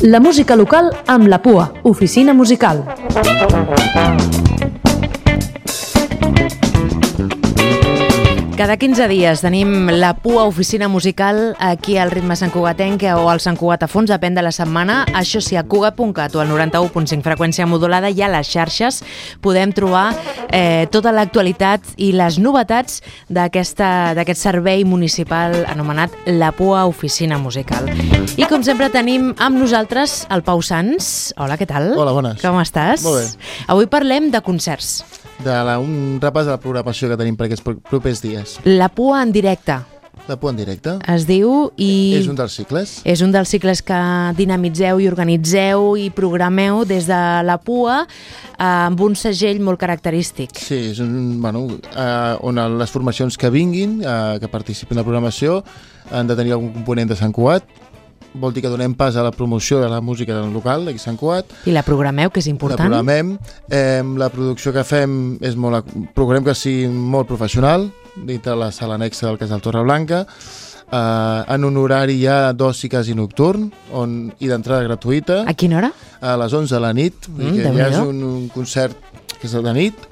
La música local amb la PUA, Oficina Musical. Cada 15 dies tenim la PUA Oficina Musical aquí al Ritme Santcugatenc o al Sant Cugat a fons, depèn de la setmana. Això sí, a Cugat.cat o al 91.5 freqüència modulada i a les xarxes podem trobar tota l'actualitat i les novetats d'aquest servei municipal anomenat la PUA Oficina Musical. I com sempre tenim amb nosaltres el Pau Sans. Hola, què tal? Hola, bones. Com estàs? Molt bé. Avui parlem de concerts. Un repàs de la programació que tenim per aquests propers dies. La PUA en directe. La PUA en directe. Es diu i... És un dels cicles. És un dels cicles que dinamitzeu i organitzeu i programeu des de la PUA amb un segell molt característic. Sí, és on les formacions que vinguin, que participin en la programació, han de tenir algun component de Sant Cugat. Vol dir que donem pas a la promoció de la música del local, d'aquí Sant Cugat. I la programeu, que és important. La programem. La producció que fem és procurem que sigui molt professional, dintre la sala anexa del Casal Torreblanca, en un horari ja d'oci quasi nocturn, i d'entrada gratuïta. A quina hora? A les 11 de la nit. Ja és un concert que és de nit.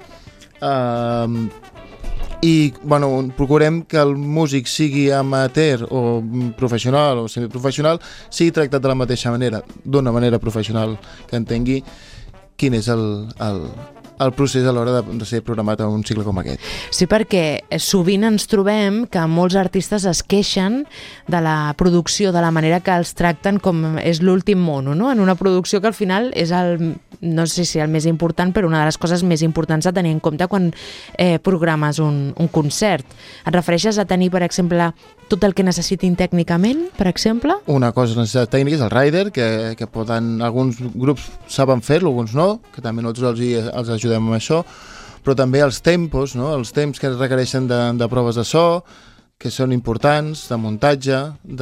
I procurem que el músic sigui amateur o professional o semiprofessional, sigui tractat de la mateixa manera, d'una manera professional, que entengui quin és el procés a l'hora de ser programat en un cicle com aquest. Sí, perquè sovint ens trobem que molts artistes es queixen de la producció, de la manera que els tracten com és l'últim mono, no? En una producció que al final és no sé si el més important, però una de les coses més importants a tenir en compte quan programes un concert. Et refereixes a tenir, per exemple, tot el que necessitin tècnicament, per exemple? Una cosa necessitat tècnica és el rider, que alguns grups saben fer-lo, alguns no, que també nosaltres els ajudem amb això, però també els tempos, no? Els temps que es requereixen de proves de so, que són importants, de muntatge,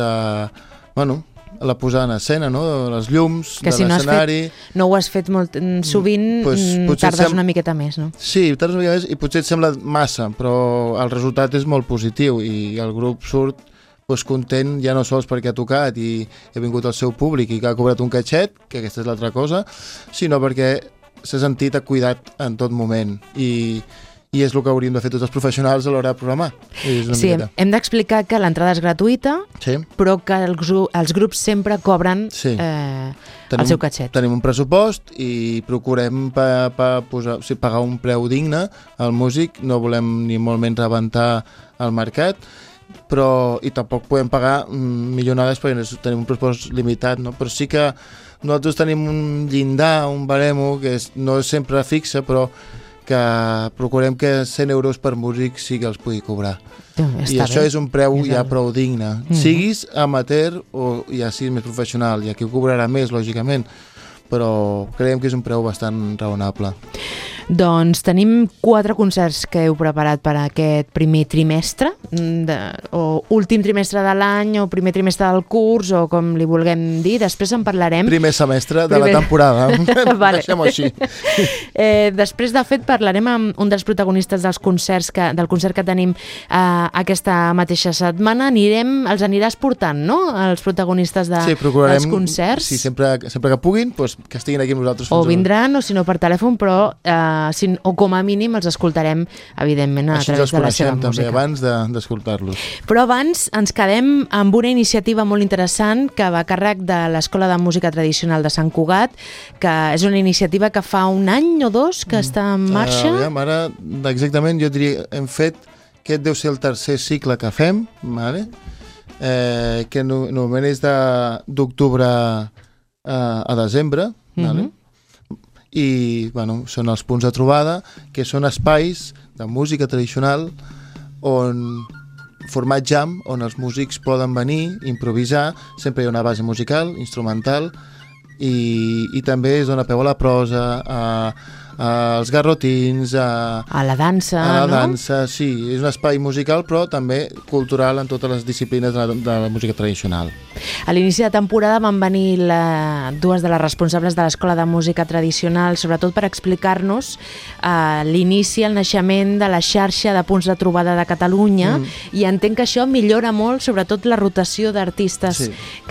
la posada en escena, no? Les llums, que de si l'escenari... no ho has fet molt sovint, tardes una miqueta més, no? Sí, tardes una miqueta més i potser et sembla massa, però el resultat és molt positiu i el grup surt content ja no sols perquè ha tocat i ha vingut el seu públic i que ha cobrat un catxet, que aquesta és l'altra cosa, sinó perquè s'ha sentit cuidat en tot moment i és el que hauríem de fer tots els professionals a l'hora de programar. Sí, hem d'explicar que l'entrada és gratuïta, sí, però que els grups sempre cobren el seu catxet. Tenim un pressupost i procurem pagar un preu digne al músic, no volem ni molt menys rebentar el mercat, i tampoc podem pagar milionades perquè tenim un pressupost limitat, no? Però sí que nosaltres tenim un llindar, un baremo, que no és sempre fixe, però que procurem que 100 euros per músic sí que els pugui cobrar. I això és un preu ja prou digne. Siguis amateur o ja siguis més professional, i aquí ho cobrarà més, lògicament, però creiem que és un preu bastant raonable. Doncs tenim 4 concerts que heu preparat per aquest primer trimestre, o últim trimestre de l'any, o primer trimestre del curs, o com li vulguem dir. Després en parlarem. Primer semestre de la temporada. Vale. Deixem-ho així. Després, de fet, parlarem amb un dels protagonistes del concert que tenim aquesta mateixa setmana. Els aniràs portant, no?, els protagonistes dels concerts. Sí, sempre que puguin, que estiguin aquí amb nosaltres. O vindran, o si no per telèfon, però o com a mínim els escoltarem, evidentment, a través de la seva música. També abans d'escoltar-los. Però abans ens quedem amb una iniciativa molt interessant que va a càrrec de l'Escola de Música Tradicional de Sant Cugat, que és una iniciativa que fa un any o 2 que està en marxa. Ara, exactament, jo diria, hem fet, aquest deu ser el tercer cicle que fem, que normalment és d'octubre a desembre, i són els punts de trobada, que són espais de música tradicional format jam, on els músics poden venir, improvisar, sempre hi ha una base musical, instrumental, i també es dona peu a la prosa, als garrotins, a la dansa, a la no? dansa, sí. És un espai musical, però també cultural en totes les disciplines de la música tradicional. A l'inici de temporada van venir dues de les responsables de l'Escola de Música Tradicional, sobretot per explicar-nos l'inici, el naixement de la xarxa de punts de trobada de Catalunya, i entenc que això millora molt, sobretot la rotació d'artistes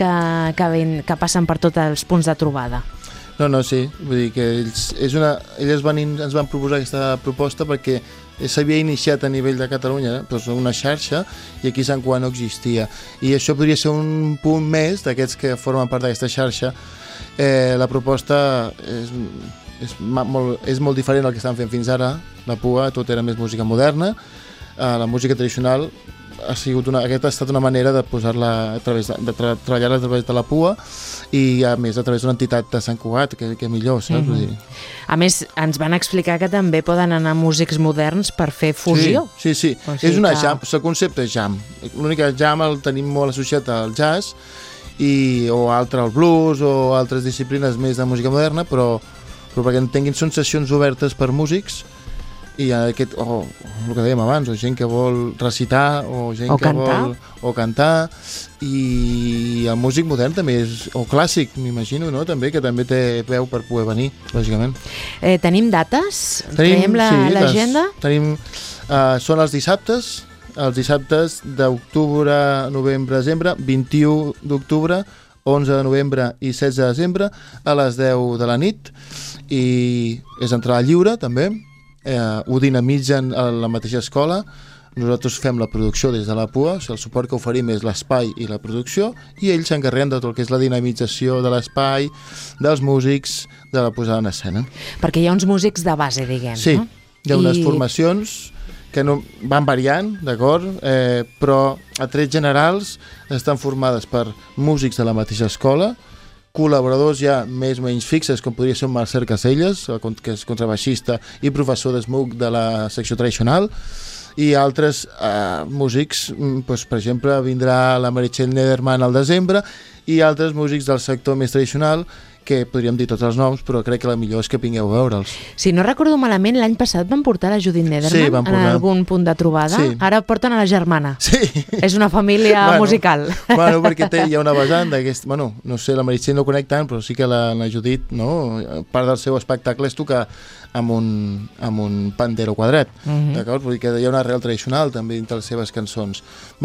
que passen per tots els punts de trobada. No, sí, vull dir que elles ens van proposar aquesta proposta perquè s'havia iniciat a nivell de Catalunya una xarxa, i aquí a Sant Cugat no existia, i això podria ser un punt més d'aquests que formen part d'aquesta xarxa. La proposta és molt diferent del que estan fent fins ara. La PUA tot era més música moderna, la música tradicional aquesta ha estat una manera de posar-la treballar-la a través de la PUA, i a més a través d'una entitat de Sant Cugat, que millor, saps? A més, ens van explicar que també poden anar músics moderns per fer fusió. Sí. És una jam, el concepte és jam. L'únic que jam el tenim molt associat al jazz, o al blues, o altres disciplines més de música moderna, però perquè entenguin, són sessions obertes per músics, i el que dèiem abans, o gent que vol recitar, o gent que vol cantar, i el músic modern també és, o clàssic, m'imagino, no? També, que també té veu per poder venir, lògicament. Tenim dates? Tenim l'agenda? Són els dissabtes d'octubre, novembre, desembre, 21 d'octubre, 11 de novembre i 16 de desembre, a les 10 de la nit, i és entrada lliure, també. Ho dinamitzen a la mateixa escola. Nosaltres fem la producció des de la PUA, el suport que oferim és l'espai i la producció, i ells s'encarreguen de tot el que és la dinamització de l'espai, dels músics, de la posada en escena. Perquè hi ha uns músics de base, diguem, no? Sí, hi ha unes formacions que van variant, d'acord? Però a trets generals estan formades per músics de la mateixa escola, col·laboradors ja més o menys fixes, com podria ser un Marcel Caselles, que és contrabaixista i professor d'esmuc de la secció tradicional, i altres músics, per exemple, vindrà la Meritxell Nederman al desembre, i altres músics del sector més tradicional, que podríem dir tots els noms, però crec que la millor és que vingueu a veure'ls. Si no recordo malament, l'any passat van portar la Judit Nederman en algun punt de trobada. Sí. Ara porten a la germana. Sí. És una família musical. Perquè hi ha una vessant d'aquest... no sé, la Meritxell no ho conec tant, però sí que la Judit, part del seu espectacle és tocar amb un pandero quadrat, d'acord? Vull dir que hi ha una arrel tradicional també dintre les seves cançons.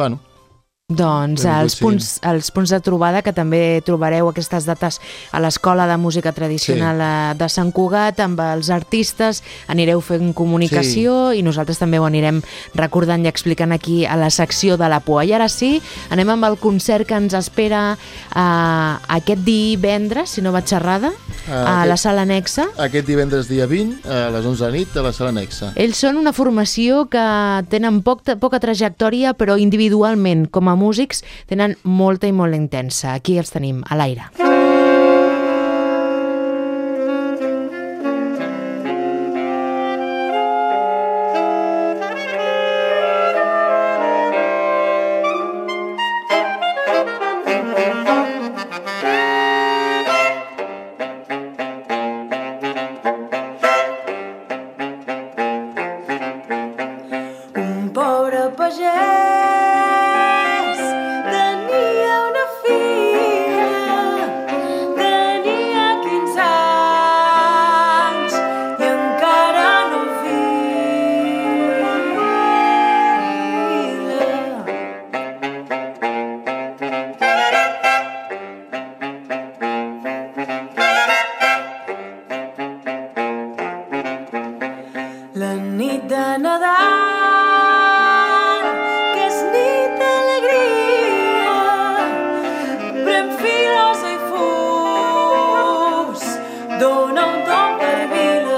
Doncs els punts de trobada, que també trobareu aquestes dates a l'Escola de Música Tradicional de Sant Cugat, amb els artistes anireu fent comunicació, i nosaltres també ho anirem recordant i explicant aquí a la secció de la PUA. I ara sí, anem amb el concert que ens espera aquest divendres, si no vaig errada, a la Sala Nexa. Aquest divendres dia 20, a les 11 de la nit, a la Sala Nexa. Ells són una formació que tenen poca trajectòria, però individualment, com a músics, tenen molta i molt intensa. Aquí els tenim, a l'aire. Un pobre pagès tenia una filla, tenia 15 anys i encara no la nit de Nadal, que és nit d'alegria, pren filosa i fus, dona un tom per vila.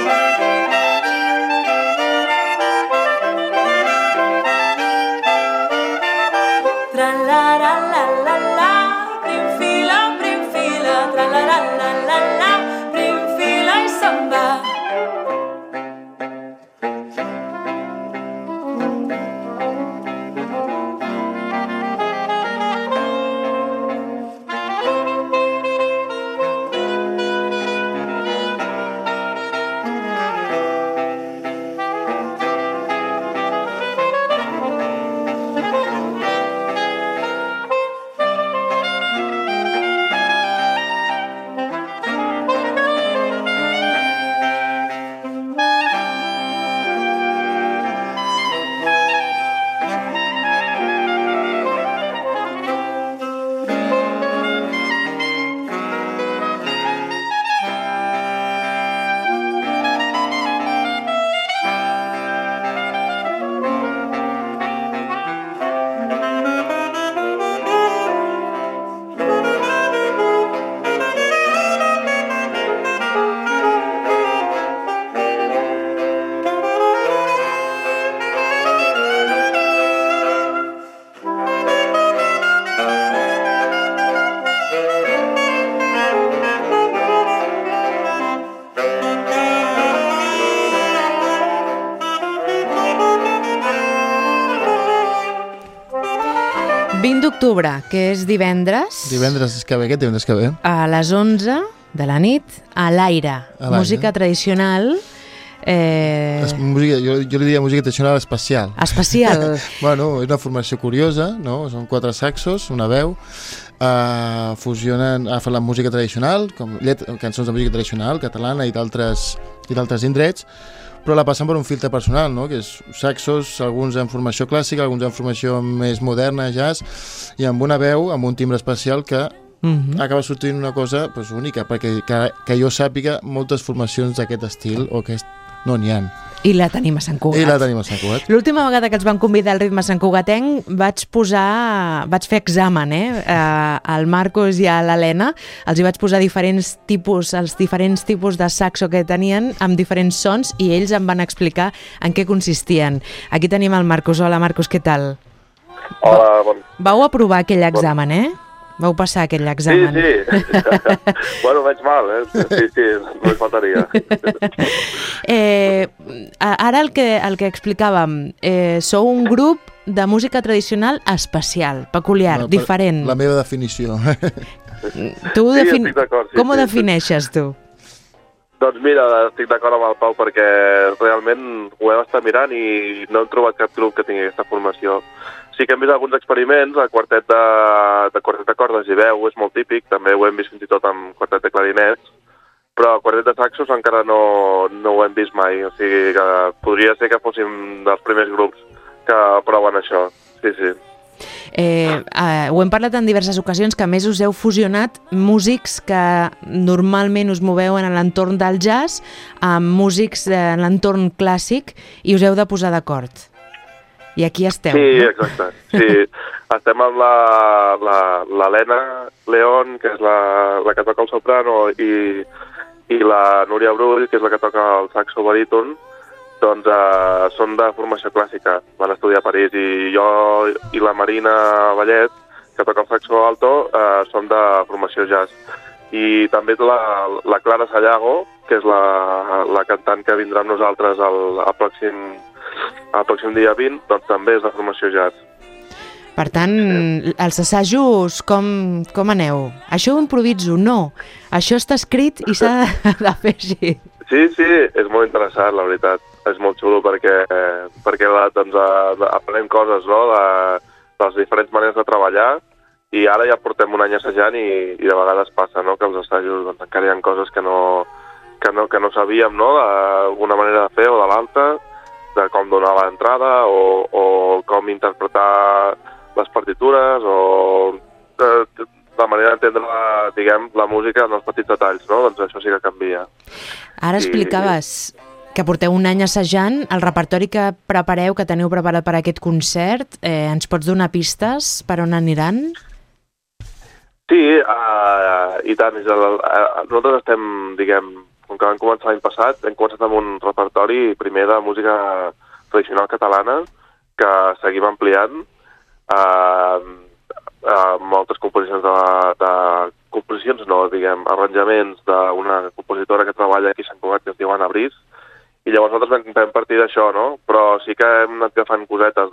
Tra-la-la-la-la-la, pren fila, tra-la-la-la-la-la, pren fila i se'n va. 20 d'octubre, que és divendres. Divendres que ve, aquest divendres que ve. A les 11 de la nit, a l'Aire. Música tradicional. Música, jo li diria música tradicional especial. Especial. Bueno, és una formació curiosa, no? Són 4 saxos, una veu, fusionen, fan la música tradicional, com cançons de música tradicional, catalana i d'altres indrets, però la passen per un filtre personal, no? Que és saxos, alguns en formació clàssica, alguns en formació més moderna, jazz, i amb una veu, amb un timbre especial que acaba sortint una cosa única, perquè que jo sàpiga moltes formacions d'aquest estil o que no n'hi ha. I la tenim a Sant Cugat. L'última vegada que els van convidar al Ritme santcugatenc vaig fer examen, al Marcos i a l'Helena, els hi vaig posar els diferents tipus de saxo que tenien amb diferents sons i ells em van explicar en què consistien. Aquí tenim el Marcos. Hola Marcos, què tal? Hola, bon. Vau aprovar aquell examen, Vau passar aquell examen. Sí. Bueno, veig mal, Sí, no hi faltaria. Ara el que explicàvem, sou un grup de música tradicional especial, peculiar, diferent. La meva definició. Estic d'acord. Com ho defineixes, tu? Doncs mira, estic d'acord amb el Pau perquè realment ho hem estat mirant i no hem trobat cap grup que tingui aquesta formació. Sí que hem vist alguns experiments, el quartet de cordes i veu és molt típic, també ho hem vist fins i tot amb quartet de clarinets, però el quartet de saxos encara no ho hem vist mai, o sigui que podria ser que fóssim dels primers grups que proven això, sí. Ho hem parlat en diverses ocasions, que a més us heu fusionat músics que normalment us moveu en l'entorn del jazz amb músics en l'entorn clàssic i us heu de posar d'acord. I aquí esteu, sí, no? Exacte. Sí, estem amb l'Helena León, que és la que toca el soprano, i la Núria Brull, que és la que toca el saxo baríton, doncs són de formació clàssica. Van estudiar a París i jo i la Marina Vallet, que toca el saxo alto, són de formació jazz. I també la Clara Sallago, que és la cantant que vindrà amb nosaltres el pròxim dia 20, doncs també és de formació jazz. Per tant, els assajos, com aneu? Això ho improviso? No. Això està escrit i s'ha de fer així. Sí, és molt interessant, la veritat. És molt xulo perquè doncs, aprenem coses, no?, de les diferents maneres de treballar, i ara ja portem un any assajant i de vegades passa, no?, que els assajos doncs, encara hi ha coses que no sabíem, no?, d'una manera de fer o de l'altra, de com donar l'entrada o com interpretar les partitures o la manera d'entendre, diguem, la música en els petits detalls, no? Doncs això sí que canvia. Ara explicaves que porteu un any assajant, el repertori que prepareu, que teniu preparat per aquest concert, ens pots donar pistes per on aniran? Sí, i tant. Nosaltres estem, diguem, com que vam començar l'any passat, hem començat amb un repertori primer de música tradicional catalana que seguim ampliant amb moltes composicions arranjaments d'una compositora que treballa aquí a Sant Cugat que es diu Anna Briz, i llavors nosaltres vam partir d'això, no? Però sí que hem anat agafant cosetes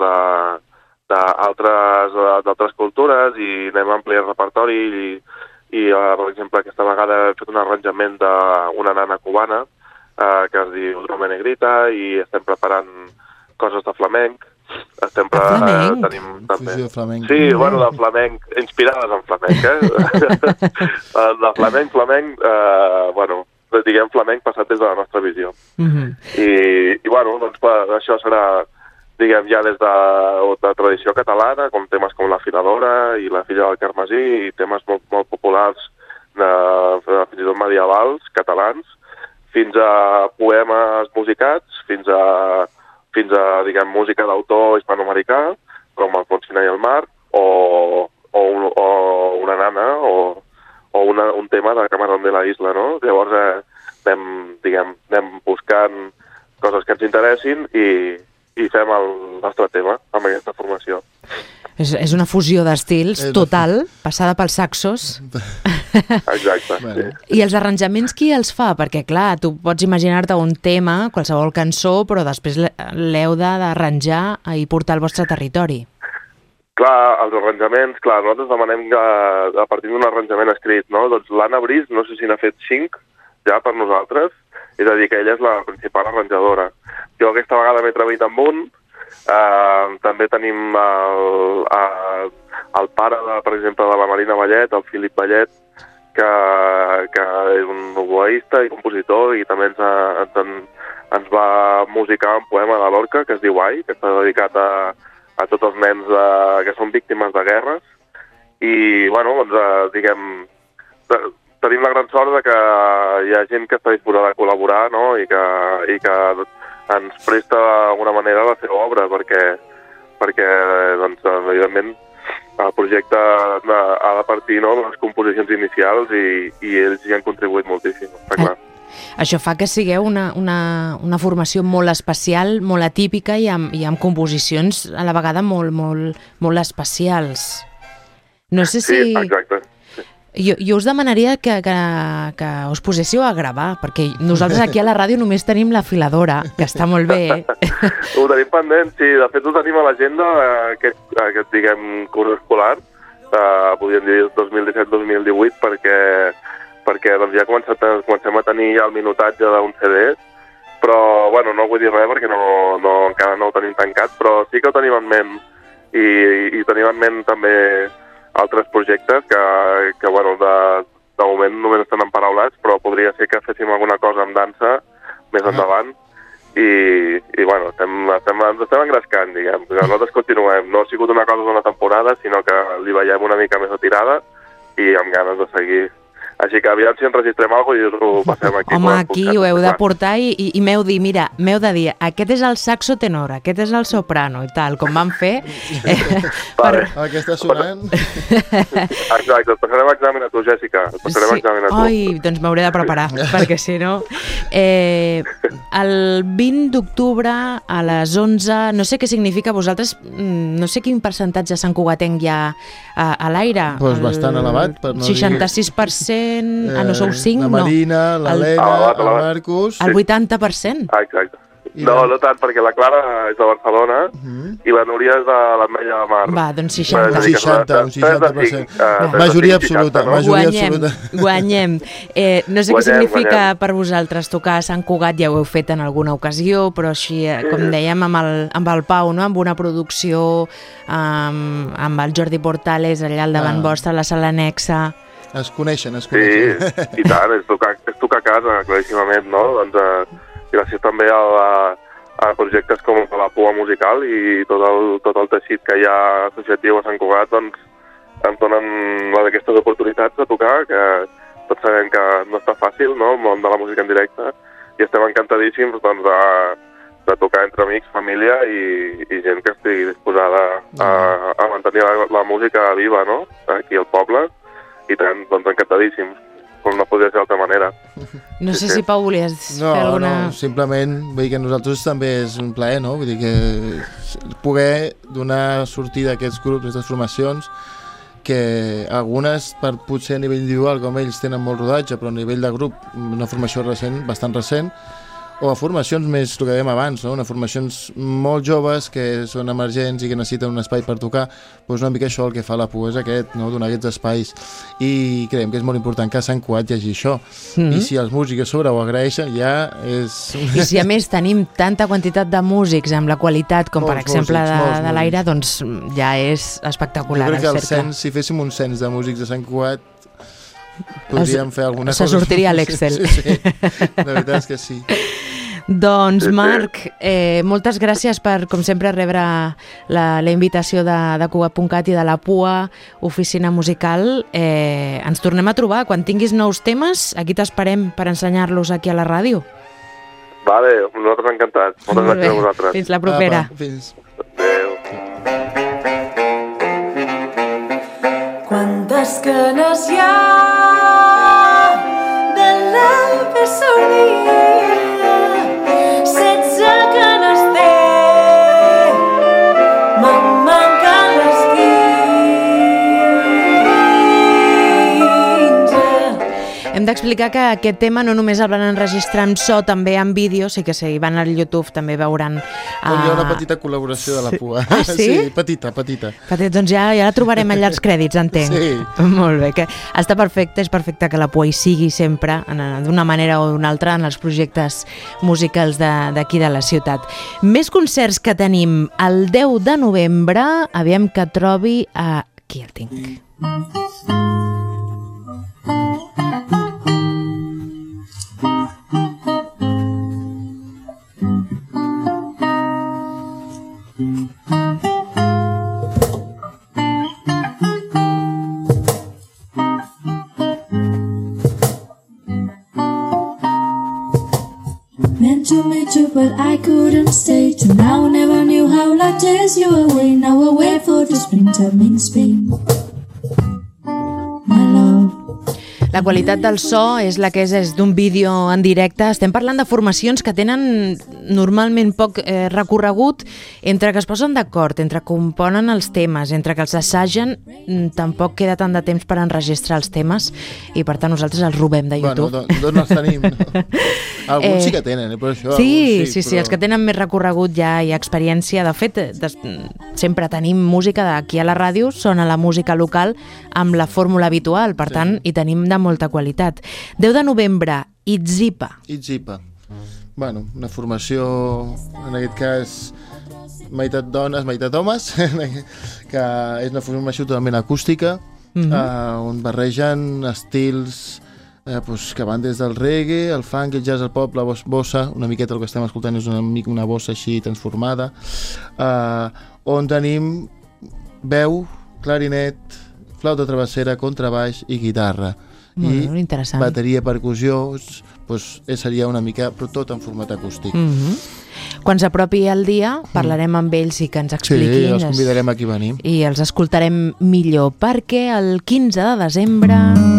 d'altres cultures i anem ampliant el repertori i per exemple, aquesta vegada hem fet un arranjament d'una nana cubana que es diu Drome Negrita i estem preparant coses de flamenc. Flamenc? Tenim també. Flamenc. Sí, bueno, de flamenc, inspirades en flamenc, de flamenc, bueno, diguem flamenc passat des de la nostra visió. I bueno, doncs això serà, diguem, ja des de tradició catalana, com temes com La Filadora i La filla del Carmesí, i temes molt populars, fins i tot medievals, catalans, fins a poemes musicats, fins a diguem, música d'autor hispanoamericà, com Alfonsina i el mar, o una nana, o un tema de Camarón de la Isla, no? Llavors anem buscant coses que ens interessin i fem el nostre tema amb aquesta formació. És una fusió d'estils total, passada pels saxos. Exacte. Bueno. Sí. I els arranjaments qui els fa? Perquè, clar, tu pots imaginar-te un tema, qualsevol cançó, però després l'heu d'arranjar i portar al vostre territori. Clar, els arranjaments, clar, nosaltres demanem que, a partir d'un arranjament escrit, no? Doncs l'Anna Briz, no sé si n'ha fet 5 ja per nosaltres, és a dir, que ella és la principal arranjadora. Jo aquesta vegada m'he atrevit amb un, també tenim el pare, per exemple, de la Marina Vallet, el Filip Vallet, que és un oboista i compositor i també ens va musicar un poema de Lorca que es diu Ai, que està dedicat a tots els nens que són víctimes de guerres. I, bueno, doncs, diguem, tenim la gran sort de que hi ha gent que està disposada a col·laborar, no?, i que ens presta d'alguna manera la seva obra, perquè doncs, evidentment, el projecte ha de partir, no?, de les composicions inicials i ells hi han contribuït moltíssim, està clar. Això fa que sigueu una formació molt especial, molt atípica i amb composicions a la vegada molt especials. No sé si... Sí, exacte. Jo us demanaria que us poséssiu a gravar, perquè nosaltres aquí a la ràdio només tenim l'afiladora, que està molt bé. Ho tenim pendent, sí. De fet, ho tenim a l'agenda, aquest diguem, curs escolar, podríem dir 2017-2018, perquè doncs, ja comencem a tenir ja el minutatge d'un CD, però bueno, no vull dir res perquè encara no ho tenim tancat, però sí que ho tenim en ment i tenim en ment també altres projectes que bueno, de moment només estan emparaulats, però podria ser que féssim alguna cosa amb dansa més endavant i bueno, estem engrescant, diguem. Nosaltres continuem. No ha sigut una cosa d'una temporada, sinó que li veiem una mica més de tirada i amb ganes de seguir. Així que aviam si enregistrem alguna cosa i ho passem aquí. Home, aquí ho heu de portar i m'heu de dir, aquest és el saxo tenor, aquest és el soprano i tal, com vam fer. Vale. El que està sonant. Exacte, et passarem examen a tu, Jèssica. Et passarem examen a tu. Ai, doncs m'hauré de preparar, perquè si no... El 20 d'octubre a les 11, no sé què significa vosaltres, no sé quin percentatge Sant Cugatenc hi ha a l'aire. Doncs bastant elevat, per no 66%, no sou 5, la Marina, l'Helena, el Marcus... El 80%? Exacte. No tant, perquè la Clara és de Barcelona i la Núria és de l'Ametlla de Mar. Va, doncs 60. Un 60%. Majoria absoluta. Guanyem. No sé què significa per vosaltres tocar a Sant Cugat, ja ho heu fet en alguna ocasió, però així, com dèiem, amb el Pau, no? Amb una producció amb el Jordi Portales allà al davant vostre, a la sala anexa. Es coneixen. Sí, i tant, és tocar a casa, claríssimament, no? Doncs gràcies també a projectes com la Pua Musical i tot el teixit que hi ha associatiu a Sant Cugat, doncs ens donen aquestes oportunitats de tocar, que tots sabem que no està fàcil, no?, el món de la música en directe, i estem encantadíssims doncs, de tocar entre amics, família i gent que estigui disposada a mantenir la música viva, no?, aquí al poble. I tant, doncs encantadíssims, com no podria ser d'altra manera. No sé si, Pau, volies fer alguna... No, simplement vull dir que nosaltres també és un plaer, no? Vull dir que poder donar sortida a aquests grups, a aquestes formacions, que algunes, per potser a nivell individual, com ells tenen molt rodatge, però a nivell de grup, una formació recent, bastant recent, o a formacions més, el que dèiem abans, no? Una formacions molt joves que són emergents i que necessiten un espai per tocar, doncs una mica això el que fa la Pua és aquest, no? Donar aquests espais, i creiem que és molt important que a Sant Cugat hi hagi això, i si els músics a sobre ho agraeixen ja és... I si a més tenim tanta quantitat de músics amb la qualitat com per exemple de l'aire, doncs ja és espectacular. Jo crec que el cens, si féssim un cens de músics de Sant Cugat, podríem fer alguna cosa. Se sortiria a l'Excel. Sí, la veritat és que sí. Doncs Marc, moltes gràcies per, com sempre, rebre la invitació de Cugat.cat i de la Pua, oficina musical. Ens tornem a trobar. Quan tinguis nous temes, aquí t'esperem per ensenyar-los aquí a la ràdio. Vale, nosaltres encantats. Moltes gràcies a vosaltres. Fins la propera. Fins. Adéu. Quantes canes hi ha de l'Alpe Sauria, 16 canes té, me'n manquen les 15. Hem d'explicar que aquest tema no només el van enregistrar en so, també en vídeo, sí que si van al YouTube també veuran... Hi ha una petita col·laboració de la Pua. Ah, sí? Sí, petita. Doncs ja la trobarem allà als crèdits, entenc. Sí. Molt bé, que està perfecte, és perfecte que la Pua hi sigui sempre, d'una manera o d'una altra, en els projectes musicals d'aquí de la ciutat. Més concerts que tenim el 10 de novembre, aviam que trobi... Aquí el tinc. Meant to meet you, but I couldn't stay. Till now, never knew how life tears you away. Now I wait for the springtime in Spain. My love. La qualitat del so és la que és d'un vídeo en directe. Estem parlant de formacions que tenen normalment poc recorregut, entre que es posen d'acord, entre que componen els temes, entre que els assagen, tampoc queda tant de temps per enregistrar els temes i per tant nosaltres els robem de YouTube. Bueno, doncs els tenim, no? Alguns sí que tenen, però això... Sí, els que tenen més recorregut ja hi ha experiència. De fet, sempre tenim música d'aquí a la ràdio, sona la música local amb la fórmula habitual, per tant, hi tenim de molta qualitat. 10 de novembre, Itzipa. Bueno, una formació, en aquest cas, meitat dones, meitat homes, que és una formació totalment acústica, on barregen estils que van des del reggae, el funk, el jazz, el pop, la bossa, una miqueta el que estem escoltant és una bossa així transformada, on tenim veu, clarinet, flauta travessera, contrabaix i guitarra. Molt interessant. Bateria, percussió, seria una mica, però tot en format acústic. Quan s'apropi el dia, parlarem amb ells i que ens expliquin. Sí, els convidarem aquí a venir. I els escoltarem millor, perquè el 15 de desembre...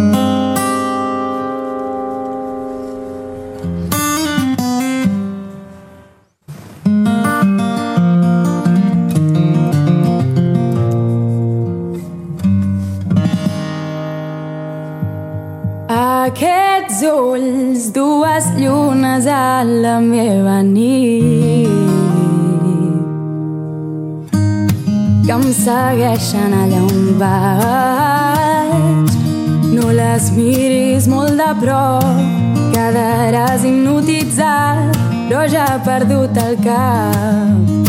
Aquests ulls, dues llunes a la meva nit, que em segueixen allà on vaig. No les miris molt de prop, quedaràs hipnotitzat, però ja he perdut el cap.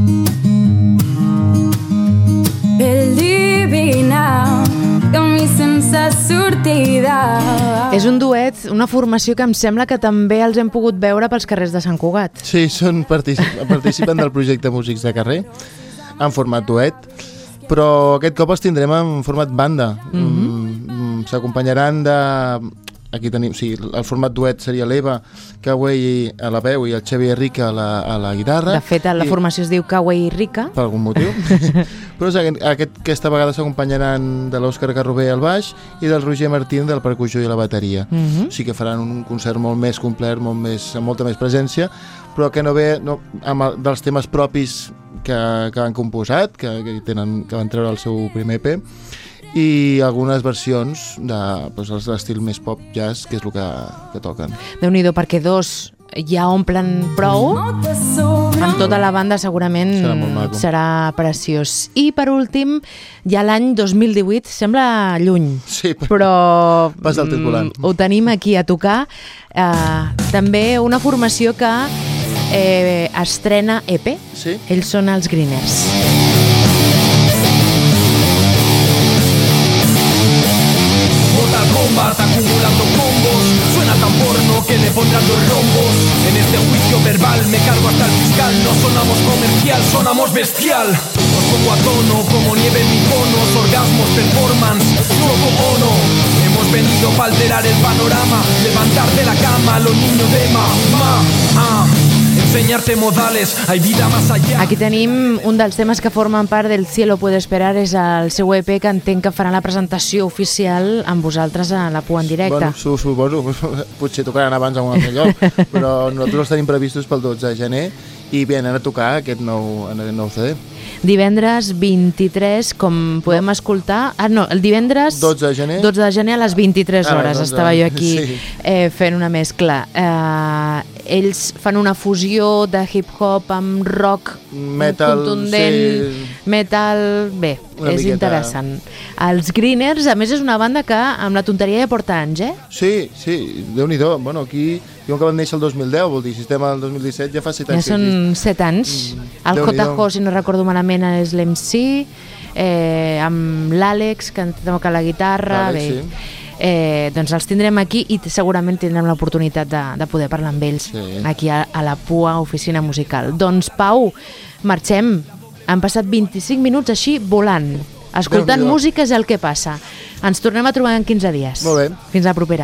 Pell divina, camí sense sortida. És un duet, una formació que em sembla que també els hem pogut veure pels carrers de Sant Cugat. Sí, participen del projecte Músics de Carrer en format duet, però aquest cop els tindrem en format banda. S'acompanyaran de... Aquí tenim, el format duet seria l'Eva Cauey a la veu i el Xavier Rica a la guitarra. De fet, la formació es diu Cauey Rica. Per algun motiu. Però aquesta vegada s'acompanyaran de l'Òscar Garrobé al baix i del Roger Martín del percussió i la bateria. O sigui que faran un concert molt més complet, amb molta més presència, però que no ve dels temes propis que han composat, que van treure el seu primer EP, i algunes versions d'estil més pop jazz, que és el que toquen. Déu-n'hi-do, perquè dos ja omplen prou, amb tota la banda segurament serà preciós. I per últim, ja l'any 2018, sembla lluny, però passa el temps volant. Ho tenim aquí a tocar. També una formació que estrena EP, ells són els Greeners. Acumulando combos, suena tan porno que le pondrán dos rombos. En este juicio verbal me cargo hasta el fiscal. No sonamos comercial, sonamos bestial. Os pongo a tono como nieve en iconos, orgasmos, performance, Yoko Ono. Hemos venido para alterar el panorama, levantar de la cama a los niños de enseñarte modales, hay vida más allá. Aquí tenim un dels temes que formen part del Cielo puede esperar, és el seu EP, que entenc que faran la presentació oficial amb vosaltres a la Pua en directe. Bueno, suposo, potser tocaran abans a un altre lloc, però nosaltres els tenim previstos pel 12 de gener i venen a tocar aquest nou CD. divendres 23, com podem escoltar... el divendres 12 de gener. 12 de gener a les 23 hores. doncs, Estava jo aquí sí. Fent una mescla. Ells fan una fusió de hip-hop amb rock Metal, contundent, sí. Metal... Bé, Una és miqueta. interessant. Els Greeners, a més, és una banda que amb la tonteria ja porta anys, Sí, Déu-n'hi-do. Bueno, aquí diuen que van néixer el 2010, vol dir, si estem al 2017 ja fa 7 anys. Ja són 7 anys. El J.J., si no recordo malament, és l'MC, amb l'Àlex, que toca la guitarra. Àlex, bé. sí. Doncs els tindrem aquí i segurament tindrem l'oportunitat de poder parlar amb ells aquí a la PUA Oficina Musical. Doncs Pau, marxem. Han passat 25 minuts així volant. Escoltant música és el que passa. Ens tornem a trobar en 15 dies. Molt bé. Fins la propera.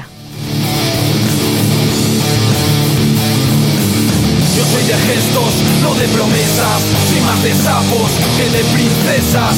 Yo soy de gestos, no de promesas. Soy más de sapos que de princesas.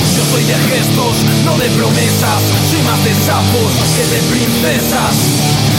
No de promesas, soy más de sapos que de princesas.